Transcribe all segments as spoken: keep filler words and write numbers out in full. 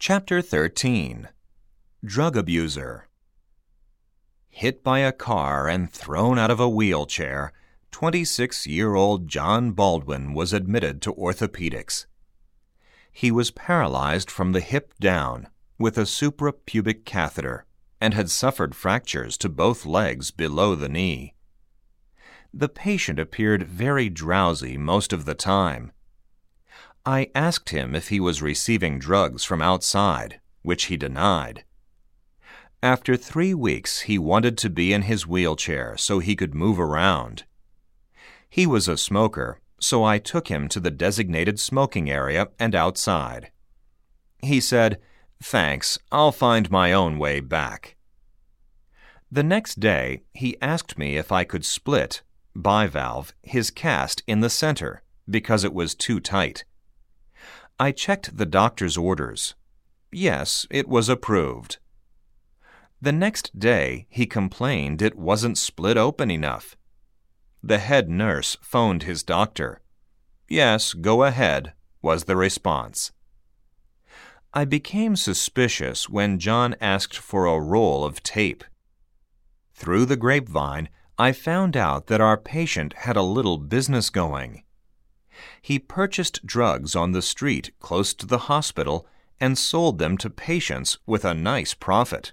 Chapter thirteen. Drug Abuser. Hit by a car and thrown out of a wheelchair, twenty-six-year-old John Baldwin was admitted to orthopedics. He was paralyzed from the hip down with a suprapubic catheter and had suffered fractures to both legs below the knee. The patient appeared very drowsy most of the time. I asked him if he was receiving drugs from outside, which he denied. After three weeks, he wanted to be in his wheelchair so he could move around. He was a smoker, so I took him to the designated smoking area and outside. He said, "Thanks, I'll find my own way back." The next day, he asked me if I could split, bivalve, his cast in the center because it was too tight. I checked the doctor's orders. Yes, it was approved. The next day, he complained it wasn't split open enough. The head nurse phoned his doctor. "Yes, go ahead," was the response. I became suspicious when John asked for a roll of tape. Through the grapevine, I found out that our patient had a little business going. He purchased drugs on the street close to the hospital and sold them to patients with a nice profit.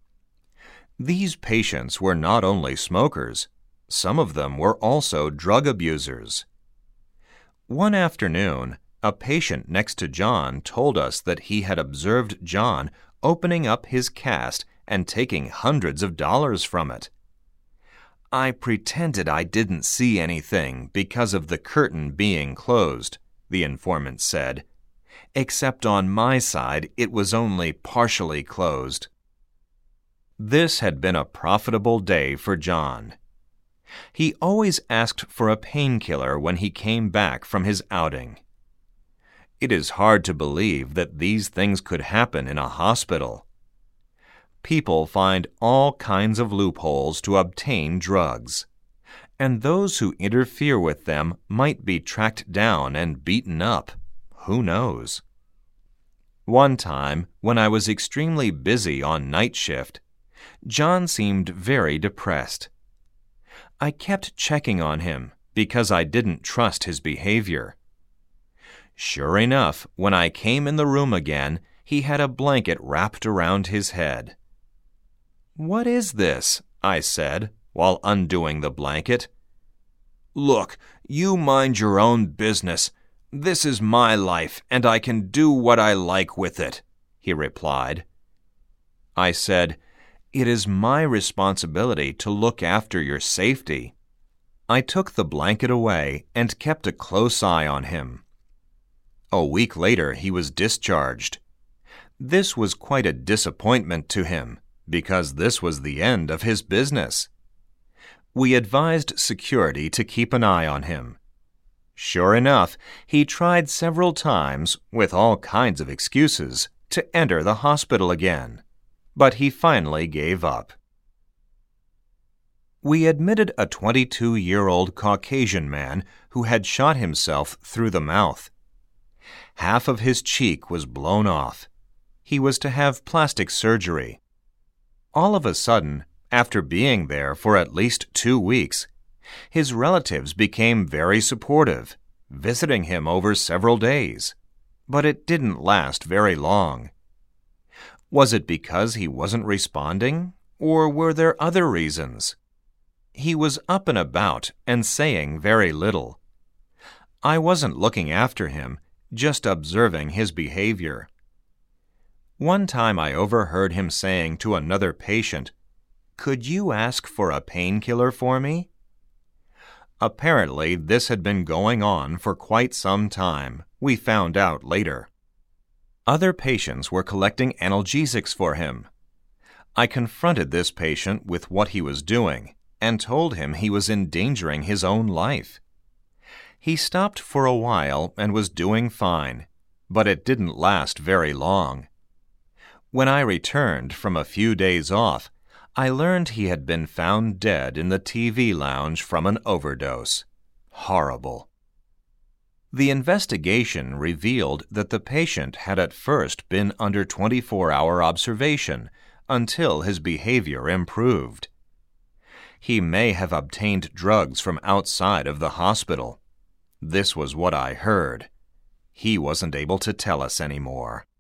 These patients were not only smokers, some of them were also drug abusers. One afternoon, a patient next to John told us that he had observed John opening up his cast and taking hundreds of dollars from it. I pretended I didn't see anything because of the curtain being closed, the informant said. Except on my side, it was only partially closed. This had been a profitable day for John. He always asked for a painkiller when he came back from his outing. It is hard to believe that these things could happen in a hospital. People find all kinds of loopholes to obtain drugs, and those who interfere with them might be tracked down and beaten up. Who knows? One time, when I was extremely busy on night shift, John seemed very depressed. I kept checking on him because I didn't trust his behavior. Sure enough, when I came in the room again, he had a blanket wrapped around his head. "What is this?" I said, while undoing the blanket. "Look, you mind your own business. This is my life, and I can do what I like with it," he replied. I said, "It is my responsibility to look after your safety." I took the blanket away and kept a close eye on him. A week later, he was discharged. This was quite a disappointment to him, because this was the end of his business. We advised security to keep an eye on him. Sure enough, he tried several times, with all kinds of excuses, to enter the hospital again, but he finally gave up. We admitted a twenty-two-year-old Caucasian man who had shot himself through the mouth. Half of his cheek was blown off. He was to have plastic surgery. All of a sudden, after being there for at least two weeks, his relatives became very supportive, visiting him over several days. But it didn't last very long. Was it because he wasn't responding, or were there other reasons? He was up and about and saying very little. I wasn't looking after him, just observing his behavior. One time I overheard him saying to another patient, "Could you ask for a painkiller for me?" Apparently, this had been going on for quite some time, we found out later. Other patients were collecting analgesics for him. I confronted this patient with what he was doing and told him he was endangering his own life. He stopped for a while and was doing fine, but it didn't last very long. When I returned from a few days off, I learned he had been found dead in the T V lounge from an overdose. Horrible. The investigation revealed that the patient had at first been under twenty-four hour observation until his behavior improved. He may have obtained drugs from outside of the hospital. This was what I heard. He wasn't able to tell us anymore.